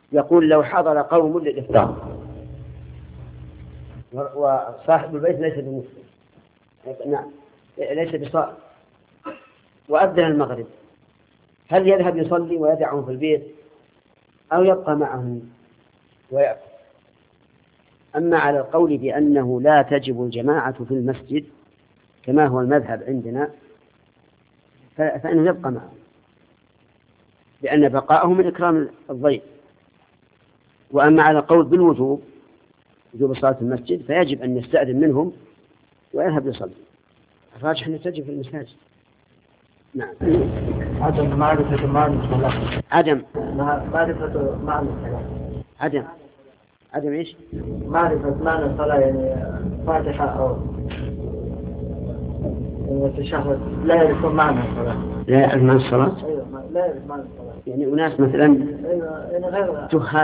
يقول لو حضر قوم للإفطار وصاحب البيت ليس بمسلم، نعم ليس بصائم، وأذن المغرب، هل يذهب يصلي ويدعهم في البيت أو يبقى معهم ويأكل؟ أما على القول بأنه لا تجب الجماعة في المسجد كما هو المذهب عندنا فإنه يبقى معهم، لأن بقاءه من إكرام الضيف. وأما على القول بالوجوب، وجوب صلاة المسجد، فيجب أن يستأذن منهم ويذهب يصلي. الراجح أن تجب في المساجد. نعم. عدم معرفة معنى الصلاة. عدم معرفة معنى الصلاة. عدم إيش؟ معرفة معنى الصلاة، يعني فاتحة أو التشهد لا يعرف معنى الصلاة. لا يعرف معنى الصلاة؟ أيوة لا يعرف معنى الصلاة. يعني أناس مثلا أيوة يعني غير جهال